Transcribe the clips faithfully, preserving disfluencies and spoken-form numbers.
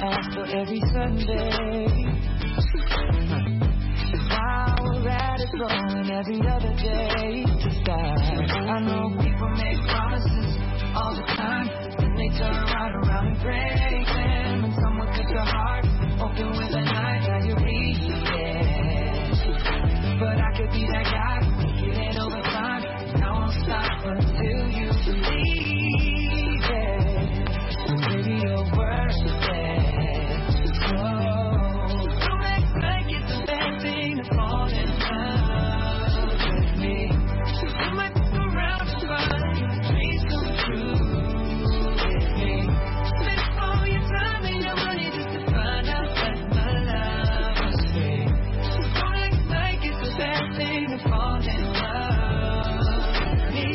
ask for every Sunday. While we're at it, blowing every other day to start. I know people make promises all the time, and they turn right around and break them. And someone cut your heart open with a knife, now you're bleeding. But I could be that guy, get it over time, and I won't stop until you believe it. Maybe you're worth it. So don't act like it's a bad thing to fall in love with me. You might look around and find your dreams come true with me. Spend all your time and your money just to find out that my love was free. Don't act like it's a bad thing to fall in love with me.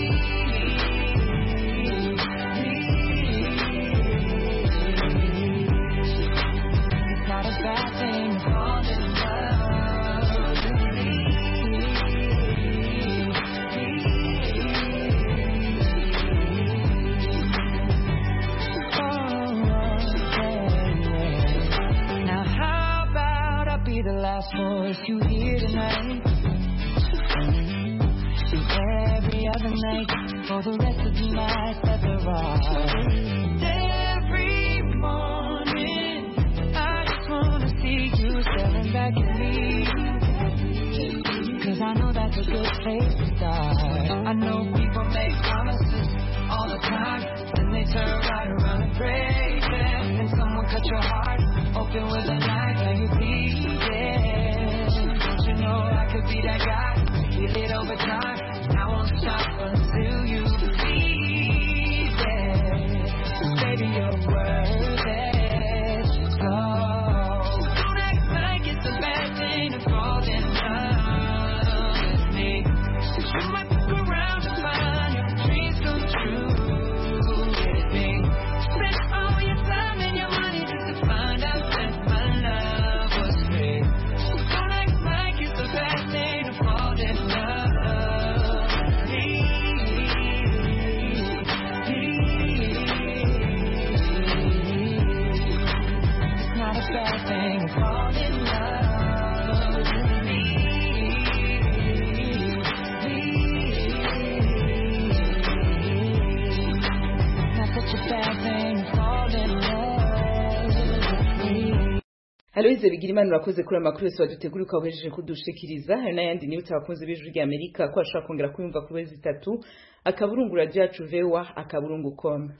It's not a bad thing to fall in love with me. Now how about I be the last voice you hear tonight, and every other night for the rest of the night that there are. Every morning I just wanna see you staring back at me, 'cause I know that's a good place to start. I know people make promises all the time, and they turn right around and break them. And someone cut your heart open with a knife, now you bleeding. Don't you know I could be that guy, get it over time, and I won't stop until you believe it. Baby, you're worth it. So don't act like it's a bad thing to fall in love with me. You might look around and find your dreams come true with me. Spend all your time and your money just to find out that my love was free. Don't act like it's a bad thing to fall in love with me. It's not a bad thing to fall in love with me. Not such a bad thing to fall in love with me. Aloise Bigirimana urakoze kuri amakuru yose wadutegura ukawejeje kudushikiriza. Hari n'ayandi niyo utabakunze b'ijwi rya Amerika ko ashaka kongera kuyumva ku bezi itatu akaburungu radio yacu vewa akaburungu com.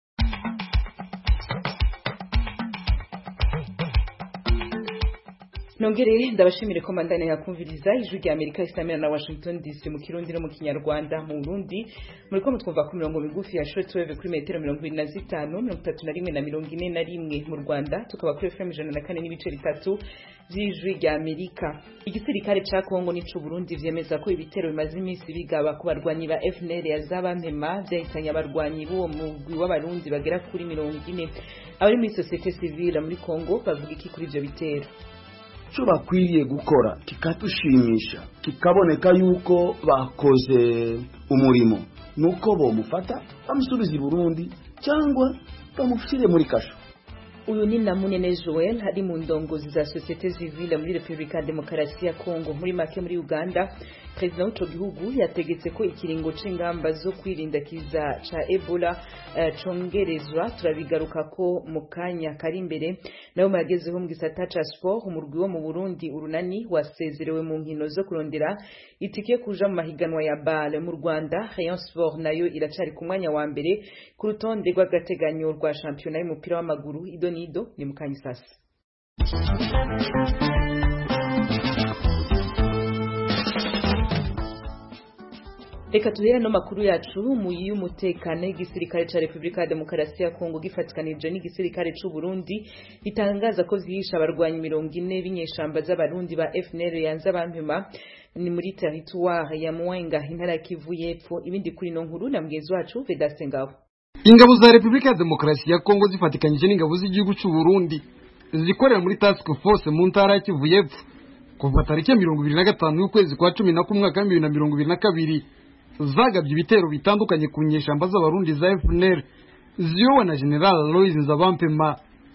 Nongere ndabashimire ko mandane yakumviriza ijwi rya Amerika isamira na Washington D C mu Kirundi no mu Kinyarwanda. Mu Burundi muri ko mutwumva ku mirongo migufi ya shortwave kuri metero mirongo ine na zitanu mirongo itatu na rimwe na mirongo ine na rimwe. Mu Rwanda tukaba kuri F M ijana na kane n'ibice bitatu by'ijwi rya Amerika. Igisirikare ca Kongo n'icu Burundi vyemeza ko ibitero bimaze iminsi bigaba ku barwanyi ba F N L ya Zabampema byahitanye abarwanyi b'uwo mugwi w'abarundi bagera kuri mirongo ine. Abari muri societe civile muri Kongo bavuga iki kuri ivyo bitero? Cyo bakwiriye gukora kikatushimisha kikaboneka yuko bakoze umurimo nuko bo mufata bamusubiza i Burundi cyangwa bamufire muri kasho. Uyu ni Namunene Joel hari mu ndongozi za societe civile muri Republika Demokarasi ya Kongo. Muri make muri Uganda President w'ico gihugu yategetse ko ikiringo c'ingamba zo kwirinda kiza ca Ebola uh, congerezwa. Turabigaruka ko mu kanya kari imbere. Naho magezeho mu gisata ca sport umurwi wo mu Burundi urunani wasezerewe mu nkino zo kurondera itike kuja mu mahiganwa ya B A L. Mu Rwanda Rayon Sport nayo iracari ku mwanya wa mbere ku rutonde rw'agateganyo rwa championnat y'umupira w'amaguru. Idonido ni mukanya sasa. Reka tuhere no makuru yacu mu y'umutekano. Igisirikare ca Republika Demokarasi ya Kongo gifatikanije n'igisirikare c'u Burundi itangaza ko zihisha abarwanyi mirongo ine b'inyeshamba z'abarundi ba F N L yanza bampema ni muri territoire ya Mwenga intara ya Kivu y'Epfo. Ibindi kuri no nkuru na mugezi wacu Vedaste Ngabo. Ingabo za Republika Demokarasi ya Kongo zifatikanyije n'ingabo z'igihugu c'u Burundi zikorera muri task force mu ntara ya Kivu y'Epfo kuva tariki mirongo ibiri na gatanu y'ukwezi kwa cumi na kumwe mwaka wa bibiri na mirongo ibiri na kabiri zagabye ibitero bitandukanye ku nyeshamba z'abarundi za F N L ziyobowe na General Aloys Nzabampema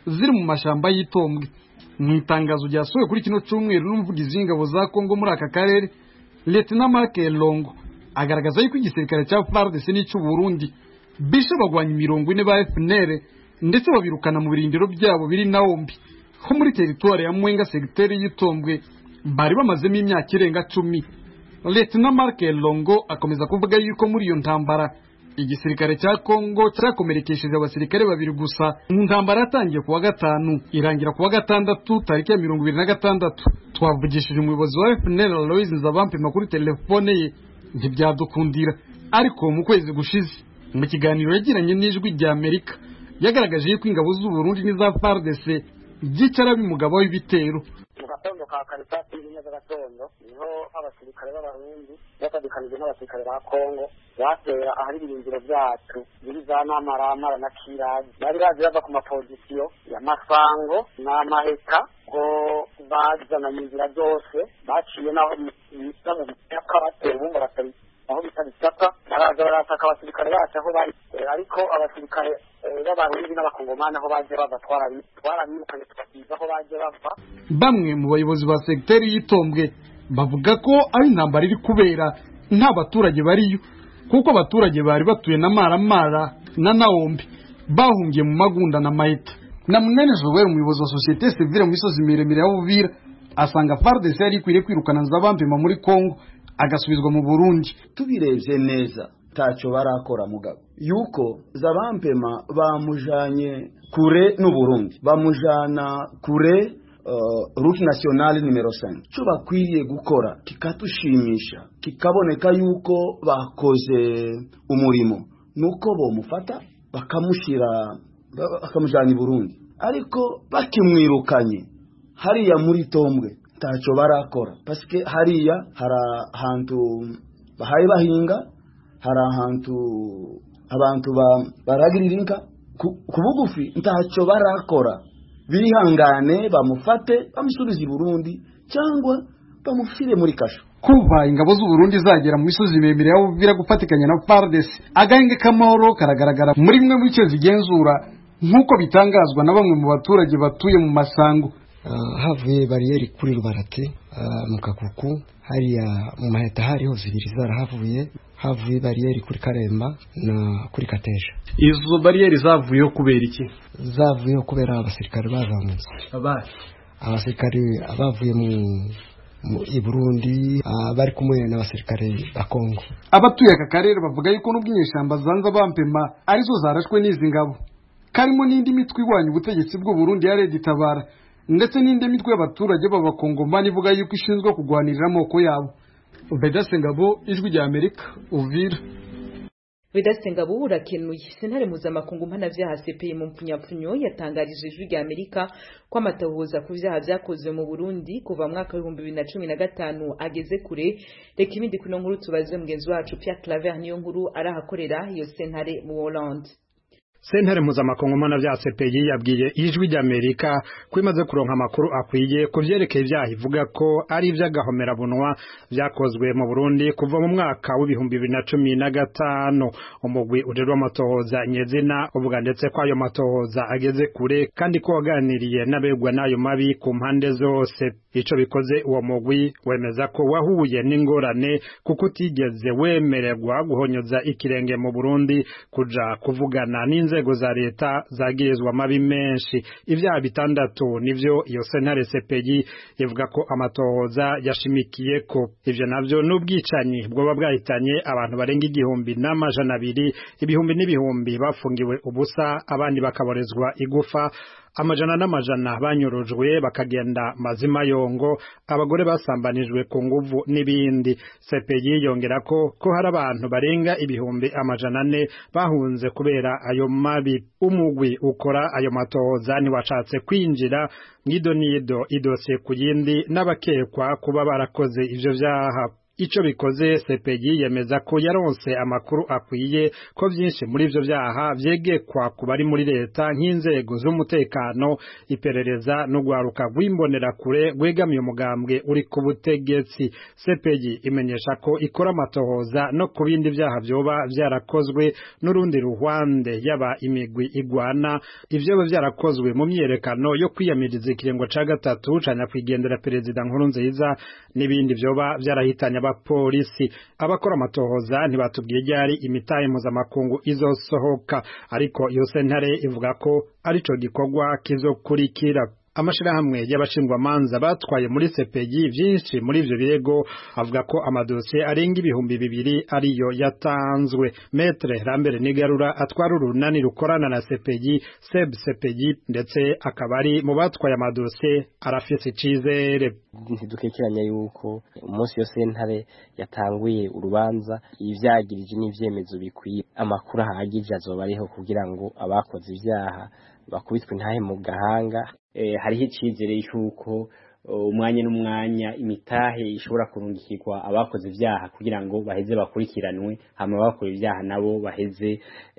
ziri mu mashamba y'itombwe. Mu itangazo ryasohowe kuri kino cyumweru n'umuvugizi w'ingabo za Kongo muri aka karere Lieutenant Marc Elongo agaragaza yuko igisirikare cya F A R D C n'ic'u Burundi bishe bagwanya mirongo ine ba F N L ndetse babirukana mu birindiro byabo biri naombi ho muri territoire ya Mwenga secteur y'itombwe bari bamazemo imyaka irenga cumi. Lieutenant Marc Elongo akomeza kuvuga yuko muri iyo ntambara igisirikare cya Kongo cyakomerekesheje abasirikare babiri gusa. Mu ntambara yatangiye kuwa gatanu irangira kuwa gatandatu tariki ya mirongo ibiri na gatandatu. Twavugishije umuyobozi wa F N L Aloys Nzabampema kuri telefone ye ntibyadukundira, ariko mu kwezi gushize mu kiganiro yagiranye n'ijwi rya Amerika yagaragaje yuko ingabo z'u Burundi n'iza F A R D C byicara bimugabo w'ibitero. Mu gatondo ka karitasi y'inyaza gatondo niho abasirikare b'abarundi batabikanije n'abasirikare ba Kongo batera ahari ibirindiro byacu biri za Namaramara na Kirazi. Bari bazi bava ku mapozisiyo ya Masango na Maheka ngo bazananye inzira zose baciye naho bita mu bitaka batera ubumba batari aho bita bitaka baraza barasaka abasirikare bacu aho bari, ariko abasirikare b'abarundi n'abakongomani aho baje babatwara twarabirukanye tukabiza aho baje bava. Bamwe mu bayobozi ba secteur y'itombwe bavuga ko ari intambara iri kubera nta baturage bariyo, kuko abaturage bari batuye na Maramara na Naombi bahungiye mu Magunda na Mahita. Na Munene Joel umuyobozi wa societe civile mu misozi miremire ya Uvira asanga F A R D C yari ikwiriye kwirukana Nzabampema muri Kongo agasubizwa mu Burundi. Tubirebye neza tacho barakora mugabo yuko Nzabampema bamujanye kure n'u Burundi, bamujana kure Uh, route nationale numero cinq. Cyo bakwiriye gukora kikatushimisha kikaboneka yuko bakoze umurimo nuko bo mufata bakamushira bakamujana i Burundi, ariko bakimwirukanye hariya muri tombwe tacho barakora paske hariya hara hantu bahaye bahinga, hara hantu abantu baragirira inka kubugufi, ntacho barakora. Bihangane bamufate bamusubize i Burundi cyangwa bamufire muri kasho. Kuva ingabo z'u Burundi zagera mu misozi miremire ya Uvira gufatikanya na F A R D C agahenge kamahoro karagaragara muri mwe mu cyo zigenzura nkuko bitangazwa na bamwe mu baturage batuye mu Masango. Uh, havuye bariyeri kuri Rubarate uh, mu Kakuku hariya mu Maheta hariho zibiri zarahavuye, havuye bariyeri kuri Karemba na kuri Kateja. Izo bariyeri zavuyeho kubera iki? Zavuyeho kubera abasirikare bazamutse. Abari abasirikare abavuye mu i Burundi uh, bari kumwe n'abasirikare ba Kongo. Abatuye aka karere bavuga yuko n'ubwinyeshamba zanza bampema arizo zarashwe n'izi ngabo, karimo n'indi mitwe igwanya ubutegetsi bw'u Burundi ya Red Tabara ndetse n'indi mitwe y'abaturage b'abakongomani ivuga yuko ishinzwe kugwanirira amoko yabo. Vedaste Ngabo, ijwi rya Amerika, Uvira. Vedaste Ngabo urakenuye. Sentare mpuzamakungu mpanavyaha C P I mu mpfunyapfunyo yatangarije ijwi rya Amerika ko amatahuza ku vyaha vyakozwe mu Burundi kuva mu mwaka w'ibihumbi bibiri na cumi na gatanu ageze kure. Reka ibindi kuno nkuru tubaze mugenzi wacu Pierre Claver niyo nkuru arahakorera iyo sentare mu Hollande. Sentare mpuzamakungu mpanavyaha C P I yabwiye ijwi rya Amerika ko imaze kuronka amakuru akwiye ku vyerekeye ivyaha ivuga ko ari ivy'agahomera bunwa vyakozwe mu Burundi kuva mu mwaka w'ibihumbi bibiri na cumi na gatanu. Umugwi ujerwa amatohoza nyezina uvuga ndetse ko ayo matohoza ageze kure kandi ko waganiriye n'abegwa n'ayo mabi ku mpande zose. Ico bikoze uwo mugwi wemeza ko wahuye n'ingorane kuko utigeze wemererwa guhonyoza ikirenge mu Burundi kuja kuvugana n'inzego za leta zagirizwa amabi menshi. Ivyaha bitandatu nivyo iyo sentare C P I ivuga ko amatohoza yashimikiye ko. Ivyo navyo n'ubwicanyi bwoba bwahitanye abantu barenga igihumbi n'amajana abiri, ibihumbi n'ibihumbi bafungiwe ubusa, abandi bakaborezwa igufa, amajana n'amajana banyurujwe bakagenda mazima yongo, abagore basambanijwe ku nguvu n'ibindi. C P I yongera ko ko hari abantu barenga ibihumbi amajana ane bahunze kubera ayo mabi. Umugwi ukora ayo matohoza ntiwashatse kwinjira mw'idonido idose ku yindi n'abakekwa kuba barakoze ivyo vyaha. ico bikoze C P I yemeza ko yaronse amakuru akwiye ko vyinshi muri ivyo vyaha vyegekwa ku bari muri leta nk'inzego z'umutekano, iperereza no gwaruka rw'imbonera kure rwegamiye umugambwe uri ku butegetsi. C P I imenyesha ko ikora amatohoza no ku bindi vyaha vyoba vyarakozwe n'urundi ruhwande yaba imigwi igwana, ivyo vyarakozwe mu myerekano yo kwiyamiriza ikirengo ca gatatu ca nyakwigendera perezida Nkurunziza n'ibindi vyoba vyarahitanye abapolisi. Abakora amatohoza ntibatubwiye ryari imitahe mpuzamakungu izosohoka, ariko iyo sentare ivuga ko arico gikorwa kizokurikira. Amashirahamwe y'abashingwamanza batwaye muri C P I vyinshi muri ivyo birego avuga ko amadosiye arenga ibihumbi bibiri ariyo yatanzwe. Maître Lambert Nigarura atwara urunani rukorana na C P I Seb C P I ndetse akaba ari mu batwaye amadosiye arafise icizere. Ntidukekeranya yuko umunsi yose sentare yatanguye urubanza ivyagirije n'ivyemezo bikwiye, amakuru ahagije azoba ariho kugira ngo abakoze ivyaha bakubitwe ntahe mu gahanga. Eh, hariho icizere yuko umwanya n'umwanya imitahe ishobora kurungikirwa abakoze ivyaha kugira ngo baheze bakurikiranwe, hama bakora ivyaha nabo baheze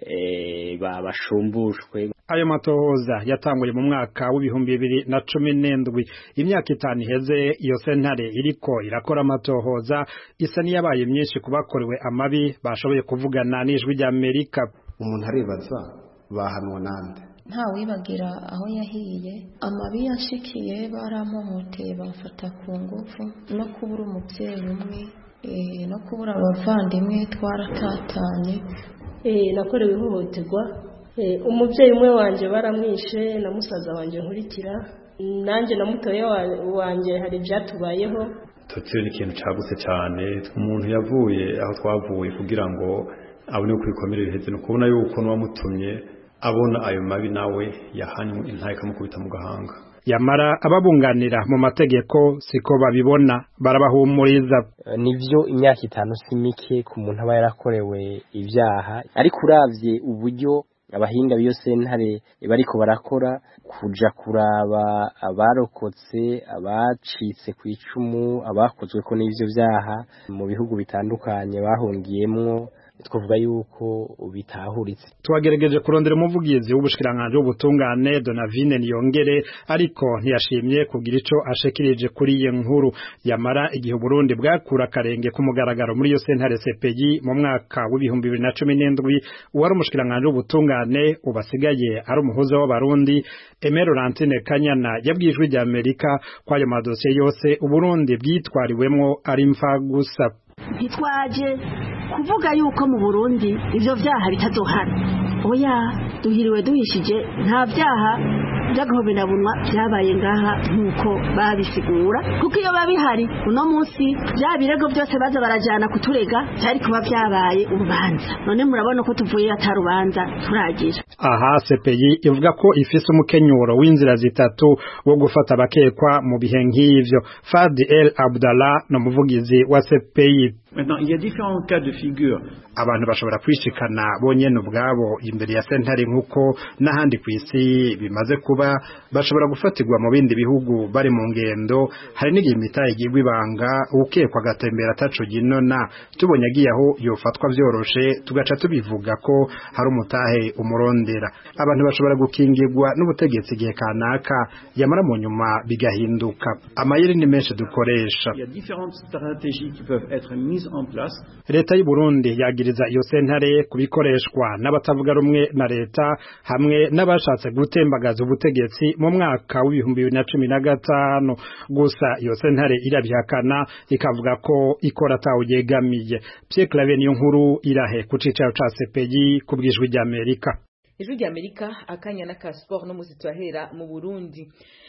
eh, bashumbushwe. Ayo matohoza yatanguye mu mwaka w'ibihumbi bibiri na cumi n'indwi. Imyaka itanu iheze iyo sentare iriko irakora amatohoza isa niyabaye myinshi kubakorewe amabi bashoboye kuvugana n'ijwi rya Amerika. Umuntu arebaza bahanwa nande? Nta wibagira aho yahiye, amabi yashikiye baramuhoteye bafata ku ngufu, no kubura umuvyeyi umwe eh no kubura abavandimwe twaratatanye. Eh nakorewe ihohoterwa, eh umuvyeyi umwe wanje baramwishe na musaza wanje nkurikira, nanje na mutoye wanje hari byatubayeho. Totse ni ikintu cagutse cyane, umuntu yavuye aho twavuye kugira ngo abone kwikomera biheze, no kubona yuko n'uwamutumye abona ayo mabi nawe yahanywe intaye kamukubita mu gahanga. Yamara ababunganira mu mategeko siko babibona, barabahumuriza. Nivyo imyaka itanu simike ku muntu aba yarakorewe ivyaha, ariko uravye uburyo abahinga biyo sentare bariko barakora kuja kuraba abarokotse, abacitse ku icumu, abakozwe ko n'ivyo vyaha mu bihugu bitandukanye bahungiyemwo, twavuga yuko bitahuritse. Twagerageje kurondera umuvugizi w'ubushikiranganje w'ubutungane Donavine Niyongere, ariko ntiyashimye kugira ico ashekirije kuri iyi nkuru. Yamara igihe Burundi bwakura karenge ku mugaragaro muri yo sentare C P I mu mwaka w'ibihumbi bibiri na cumi n'indwi, uwari umushikiranganje w'ubutungane ubasigaye ari umuhuza w'abarundi Aimé Laurentine Kanyana yabwijwe rya Amerika kwa ayo madosiye yose Uburundi bwitwariwemwo ari mfa gusa. Ntitwaje kuvuga yuko mu Burundi ivyo vyaha bitazohana, oya duhiriwe duhishije, nta vyaha by'agahoberabunwa byabaye ngaha nkuko babisigura, kuko iyo babihari uno munsi bya birego byose baza barajana kuturega cyari kuba byabaye urubanza. None murabona ko tuvuye atarubanza turagira. Aha C P I ivuga ko ifise umukenyuro w'inzira zitatu wo gufata abakekwa mu bihe nk'ivyo. Fadi El Abdallah no muvugizi wa C P I. Maintenant, il y a différents cas de figure. Abantu bashobora kwishikana bonyene ubwabo imbere ya sentare nkuko n'ahandi kw'isi bimaze kuba, bashobora gufatirwa mu bindi bihugu bari mu ngendo. Hari n'igihe imitahe igirwa ibanga, ukekwa agatembera ataco ginona, tubonye agiye aho yofatwa vyoroshe tugaca tubivuga ko hari umutahe umurondera. Abantu bashobora gukingirwa n'ubutegetsi igihe kanaka, yamara mu nyuma bigahinduka. Amayeri ni menshi dukoresha. Il y a différentes stratégies qui peuvent être mises en place. Leta y'u Burundi yagiriza iyo sentare kubikoreshwa n'abatavuga rumwe na leta hamwe n'abashatse gutembagaza ubutegetsi mu mwaka w'ibihumbi bibiri na cumi na gatanu. Gusa iyo sentare irabihakana ikavuga ko ikora atawuyegamiye. Pierre Claver niyo nkuru irahe ku cicaro ca C P I ku bw'ijwi rya Amerika. Ijwi rya Amerika akanya na ka sport no muzito ahera mu Burundi.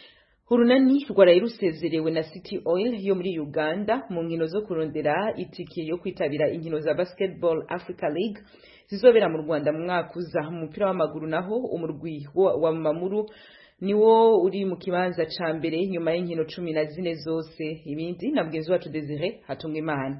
Urunani rwaraye rusezerewe na City Oil yo muri Uganda mu nkino zo kurondera itike yo kwitabira inkino za Basketball Africa League zizobera mu Rwanda mu mwaka uza. Mu mupira w'amaguru naho umurwi wa Mamuru niwo uri mu kibanza ca mbere nyuma y'inkino cumi na zine zose. Ibindi na mugenzi wacu Desire Hatungimana.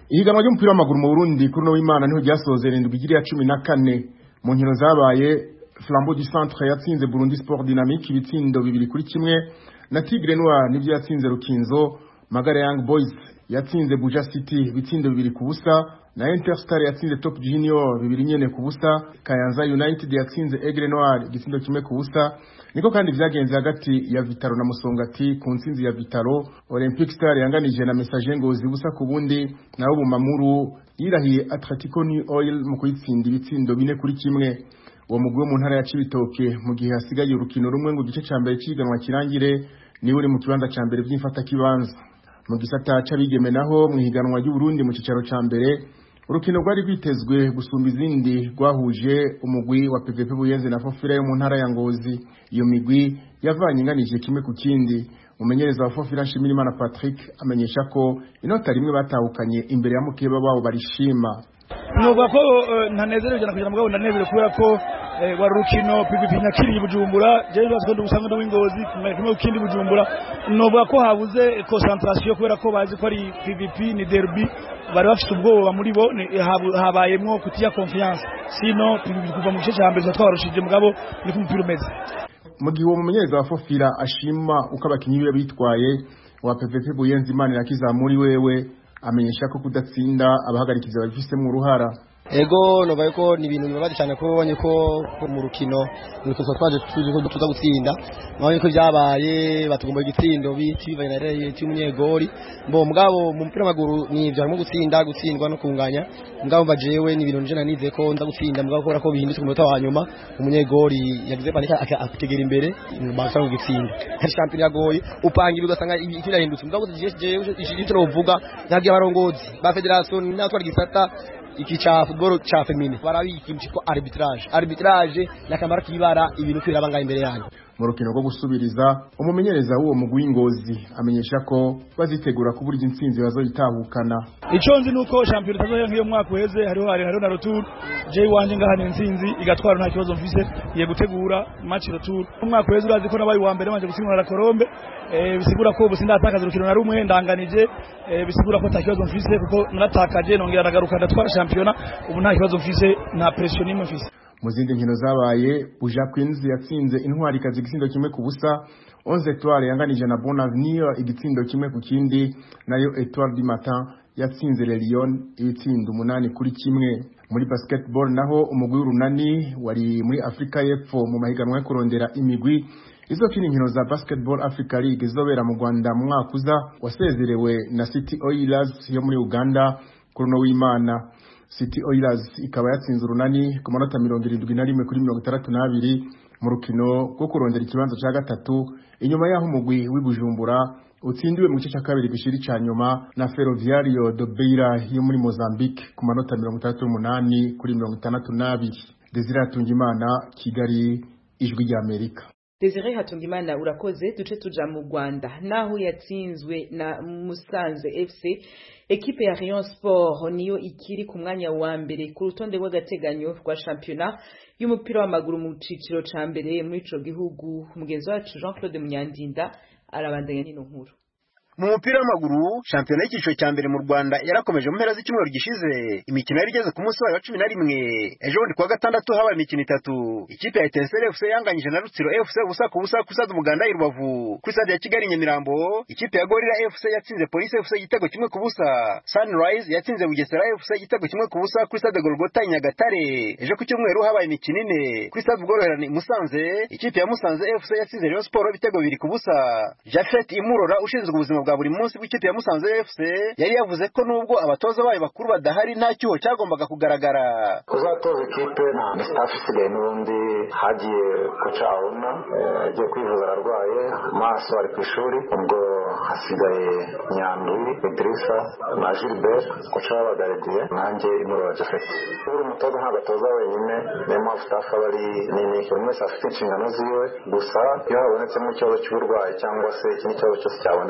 Ihiganwa ry'umupira w'amaguru mu Burundi kuri no w'Imana niho ryasoze rindwi igiri ya cumi na kane mu nkino zabaye. Flambeau du Centre yatsinze Burundi Sport Dynamique ibitsindo bibiri kuri kimwe na Tigre Noir nivyo yatsinze Rukinzo. Magara Young Boys yatsinze Buja City ibitsindo bibiri ku busa na Interstar yatsinze Top Junior bibiri nyene ku busa. Kayanza United yatsinze Aigle Noir igitsindo kimwe ku busa. Niko kandi vyagenze hagati ya Vitaro na Musongati ku ntsinzi ya Vitaro. Olympic Star yanganije na Message Ngozi busa ku bundi naho Bumamuru yirahiye Atletico New Oil mu kuyitsinda ibitsindo bine kuri kimwe. Uwo mugwi wo mu ntara ya Cibitoke mu gihe hasigaye urukino rumwe ngo gice ca mbere ciganwa kirangire ni uri mu kibanza ca mbere by'imfata kibanza. Mu gisata c'abigeme naho mu higanwa ry'u Burundi mu cicaro ca mbere urukino rwari rwitezwe gusumba izindi rwahuje umugwi wa P V P Buyenzi na Fofira yo mu ntara ya Ngozi. Iyo migwi yavanye inganije kimwe ku kindi. Umumenyereza wa Fofira Nshimirimana Patrick amenyesha ko inota rimwe batahukanye imbere ya mukeba babo barishima. Nuvuga ko ntanezereje na kugira mugabo ndanezerewe kubera ko wa rukino P V P Nyakiri Bujumbura je baziko ndugusanga n'Ingozi kimwe kindi Bujumbura. Nuvuga ko habuze concentration kubera ko bazi ko ari P V P ni derby bari bafite ubwoba muri bo habayemwo kutiya confiance sino P V P kuva mu gice cya mbere twarushije mugabo ni ku mupira umeze. Mu gihe uwo mumenyereza wa Fofira ashima uko abakinyi be bitwaye wa P V P Buyenzi Imana irakiza muri wewe amenyesha ko kudatsinda abahagarikiza babifisemo uruhara. Ego nobaye ko ni ibintu bibabaje cyane ko bonye ko mu rukino mu rukino twaje tuje ko tuza gutsinda nabonye ko byabaye batugomba igitsindo biti bivanye na reye cy'umunyegori mbo mugabo mu mupira w'amaguru ni ibyo harimo gutsinda gutsindwa no kunganya mugabo bajewe ni ibintu nje nanize ko nda gutsinda mugabo ko ko bihindutse ku munota wa nyuma umunyegori yagize panika akitegera imbere basa ngo gutsinda hari champion yagoye upanga ibigasanga ikira hindutse mugabo jeje ishije uvuga ntabyo abarongozi ba federation n'atwara gisata iki cha football cha femini barabiki mchiko arbitrage arbitrage nakamara kibara ibintu kwirabanga imbere yanyu. Mu rukino rwo gusubiriza umumenyereza w'uwo mugwi w'Ingozi amenyesha ko bazitegura kuburya intsinzi bazoyitahukana. Ico nzi nuko champion tazoya nk'iyo mwaka uheze hariho hari hariho na retour je wanje ngahana intsinzi igatwara nta kibazo mfise ye gutegura match retour. Umwaka uheze urazi ko nabaye wa mbere banje gusinywa na Colombe eh bisigura ko ubu sindatakaza urukino na rumwe ndanganije eh bisigura ko nta kibazo mfise kuko naratakaje nongera nagaruka ndatwara champion ubu nta kibazo mfise nta pression nimwe mfise. Mu zindi nkino zabaye Buja Queens yatsinze Intwari kazi igitsindo kimwe ku busa. Onze Etoile yanganije na Bon Avenir igitsindo kimwe ku kindi nayo Etoile du Matin yatsinze Le Lion ibitsindo umunani kuri kimwe. Muri basketball naho umugwi w'Urunani wari muri Afrika y'Epfo mu mahiganwa yo kurondera imigwi izokina inkino za Basketball Africa League zobera mu Rwanda mu mwaka uza wasezerewe na City Oilers yo muri Uganda kuri no w'Imana. City Oilers ikaba yatsinze Urunani ku manota mirongo irindwi na rimwe kuri mirongo itandatu n'abiri mu rukino rwo kurondera ikibanza cya gatatu inyuma yaho umugwi w'Ibujumbura utsindiwe mu gice cya kabiri gishiri ca nyuma na Ferroviario de Beira yo muri Mozambique ku manota mirongo itandatu n'umunani kuri mirongo itandatu n'abiri. Desire Hatungimana, Kigali, Ijwi rya Amerika. Desire Hatungimana urakoze. Duce tuja mu Rwanda naho yatsinzwe na Musanze F C. Ekipe ya Rayon Sport niyo ikiri ku mwanya wa mbere ku rutonde rw'agateganyo rwa championnat y'umupira w'amaguru mu ciciro ca mbere muri ico gihugu. Mugenzi wacu Jean Claude Munyandinda arabandanya n'ino nkuru. Mu mupira w'amaguru shampiyona y'ikiciro cya mbere mu Rwanda yarakomeje mu mpera z'icyumweru gishize. Imikino yari igeze ku munsi wa cumi na rimwe. Ejo bundi kuwa gatandatu habaye imikino itatu. Ikipe ya Etincelle F C yanganyije na Rutsiro F C ubusa ku busa ku stade Umuganda i Rubavu. Ku stade ya Kigali Nyamirambo ikipe ya Gorilla F C yatsinze Police F C igitego kimwe ku busa. Sunrise yatsinze Bugesera F C igitego kimwe ku busa ku stade Golgota i Nyagatare. Ejo ku cyumweru habaye imikino ine. Ku stade Bworoherane Musanze ikipe ya Musanze F C yatsinze Rayon Sport ibitego bibiri ku busa. Jafet Imurora ushinzwe ubuzima bwa buri munsi w'ikipe ya Musanze F C yari yavuze ko nubwo abatoza bayo bakuru badahari nta cyuho cyagombaga kugaragara. Uzatoza ikipe na staff isigaye n'ubundi hagiye kucauna agiye kwivuza ararwaye maso ari ku ishuri ubwo hasigaye Nyandwi Idrissa na Gilbert kocha w'abagaridiye nanjye Imurora Jafet. Buri mutoza ntabwo atoza wenyine niyo mpamvu staff bari nini buri wese afite inshingano ziwe gusa iyo habonetsemo ikibazo cy'uburwayi cyangwa se ikindi kibazo cyose cyaboneka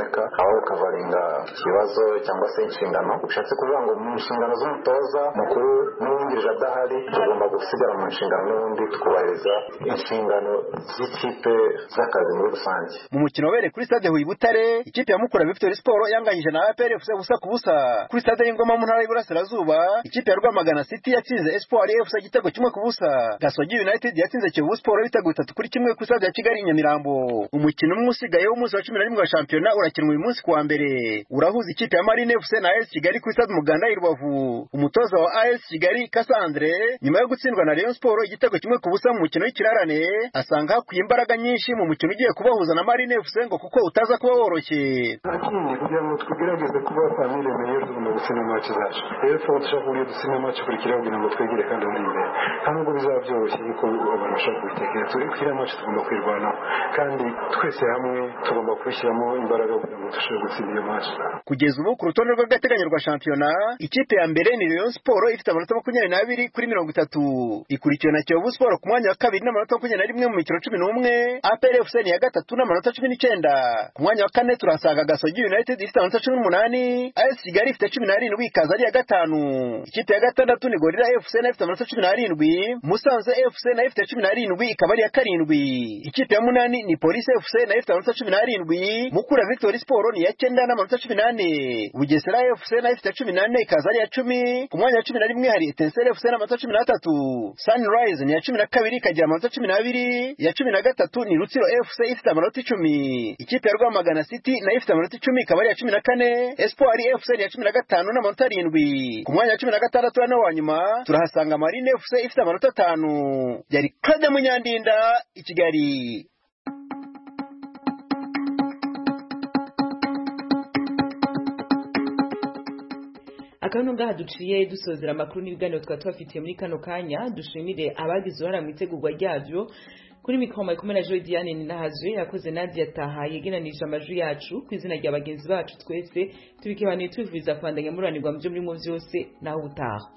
aho ukavaringa ikibazo cyangwa se inshingano bishatse kuvuga ngo mu nshingano z'umutoza mukuru n'uwungirije adahari tugomba gusigara mu nshingano n'ubundi tukubahiriza inshingano z'ikipe z'akazi muri rusange. Mu mukino wabereye kuri stade Huye Butare ikipe ya Mukura Victory Sport yanganyije na A P R F C busa ku busa. Kuri stade y'Ingoma mu ntara y'Iburasirazuba ikipe ya Rwamagana City yatsinze Espoir F C igitego kimwe ku busa. Gasogi United yatsinze Kiyovu Sport ibitego bitatu kuri kimwe kuri stade ya Kigali Nyamirambo. Umukino umwe usigaye w'umunsi wa cumi na rimwe wa shampiyona urakinwa uyu munsi kuwa mbere. Urahuza ikipe ya Marine F C na A S Kigali kuri stade Muganda i Rubavu. Umutoza wa A S Kigali Cassandre nyuma yo gutsindwa na Rayon Sport igitego kimwe ku busa mu mukino w'ikirarane asanga hakwiye imbaraga nyinshi mu mukino ugiye kubahuza na Marine F C ngo kuko utaza kuba woroshye. Akindi kugira ngo tugerageze kuba family meilleur mu gukina match zacu. Rero tuba dushaka uburyo dukina match kurikira kugira ngo twegere kandi uri imbere. Ntabwo bizaba byoroshye nkuko abantu bashaka kubitegera. Turi kuri match tugomba kwirwanaho kandi twese hamwe tugomba kwishyiramo imbaraga kugira ngo dushobore gutsinda iyo match. Kugeza ubu ku rutonde rw'agateganyo rwa shampiyona ikipe ya mbere ni Rayon Sport ifite amanota makumyabiri n'abiri kuri mirongo itatu. Ikurikiwe na Kiyovu Sport ku mwanya wa kabiri n'amanota makumyabiri na rimwe mu mikino cumi n'umwe. A P R F C ni ya gatatu n'amanota cumi n'icyenda. Ku mwanya wa kane turasanga Gasogi United ifite amanota cumi n'umunani. A S Kigali ifite cumi n'arindwi ikaza ari ya gatanu. Ikipe ya gatandatu ni Gorilla F C nayo ifite amanota cumi n'arindwi. Musanze F C nayo ifite cumi n'arindwi ikaba ari ya karindwi. Ikipe ya munani ni Police F C nayo ifite amanota cumi n'arindwi. Mukura Victory Sport ni ya cyenda n'amanota cumi n'ane. Bugesera F C nayo ifite cumi n'ane ikaza ari ya cumi. Ku mwanya wa cumi na rimwe hari Etincelle F C n'amanota cumi n'atatu. Sunrise ni ya cumi na kabiri ikagira amanota cumi n'abiri. Ya cumi na gatatu ni Rutsiro F C ifite amanota icumi. Ikipe ya Rwamagana City nayo ifite amanota icumi ikaba ari ya cumi na kane. Espoir F C ni ya cumi na gatanu n'amanota arindwi. Ku mwanya wa cumi na gatandatu hano wa nyuma turahasanga Marine F C ifite amanota atanu. Yari Claude Munyandinda i Kigali. akano ngaha duciye dusozera amakuru n'ibiganiro twa twafitiye muri kano kanya. Dushimire abagize uruhara mu itegurwa ryavyo. Kuri mikoma ikomeye na Joy Diane Ninahazwe yakoze Nadia Taha yegeranije amajwi yacu ku izina rya bagenzi bacu twese tubikebaniye twivuza kwandanya muranirwa mu byo muri mu byose naho ubutaha.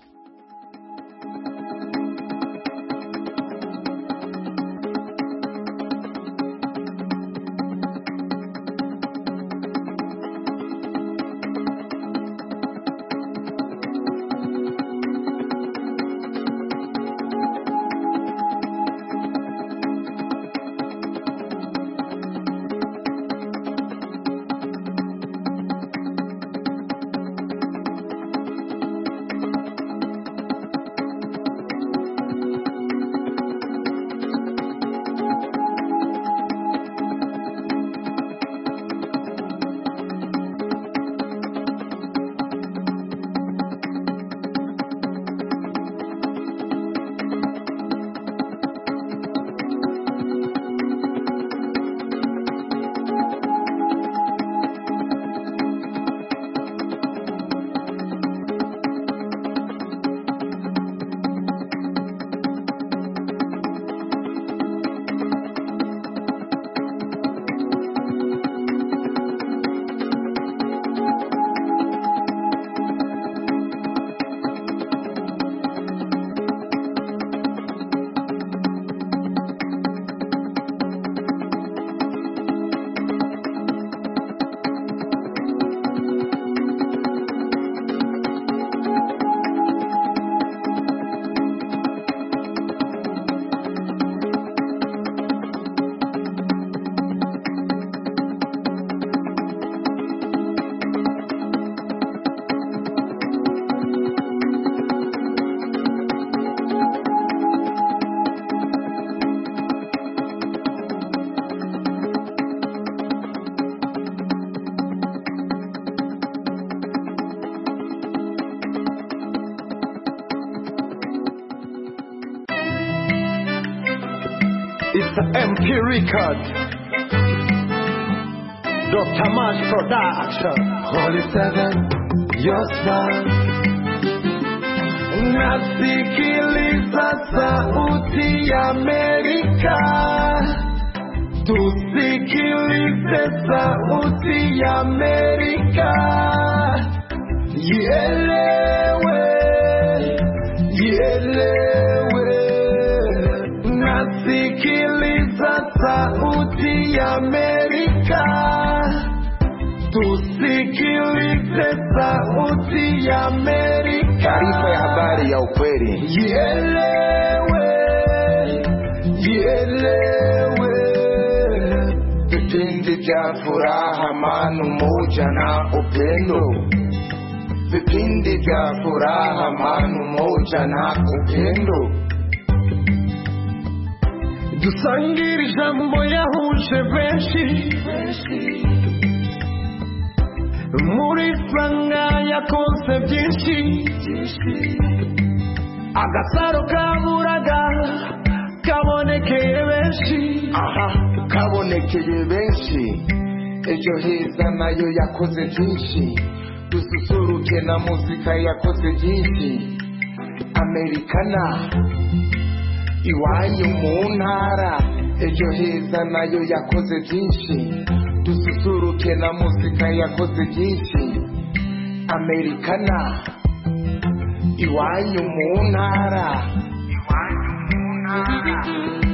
It's an M P record. Doctor March Production. Holy Seven, your smile. Nasikiliza sauti ya Amerika. Tusikilize sauti ya Amerika. Ielewe, ielewe. Nasikiliza sauti ya Amerika. tusikilize sauti ya Amerika. Taarifa ya habari ya ukweli. Ielewe, ielewe. Vipindi vya furaha, amani, umoja na upendo. Vipindi vya furaha, amani, umoja na upendo. Dusangire ijambo yahuje benshi, muri sanga yakonse byinshi, agasaro kaburaga kabonekeye benshi. Aha, kabonekeye benshi. Ejo heza nayo yakoze byinshi, dususuruke na muzika yakoze byinshi. Amerikana iwanyu mu ntara. Ejo heza nayo yakoze byinshi, dususuruke na muzika yakoze byinshi. Amerikana iwanyu mu ntara. Iwanyu mu ntara.